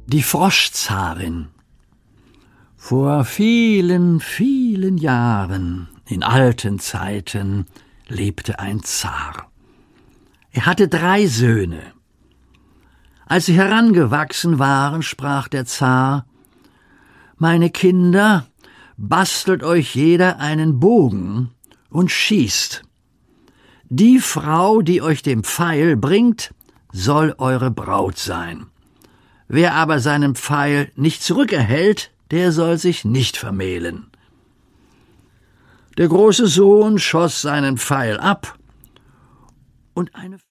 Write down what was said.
Die Froschzarin. Vor vielen, vielen Jahren, in alten Zeiten, lebte ein Zar. Er hatte 3 Söhne. Als sie herangewachsen waren, sprach der Zar: »Meine Kinder, bastelt euch jeder einen Bogen und schießt. Die Frau, die euch den Pfeil bringt, soll eure Braut sein. Wer aber seinen Pfeil nicht zurückerhält, der soll sich nicht vermählen.« Der große Sohn schoss seinen Pfeil ab, und eine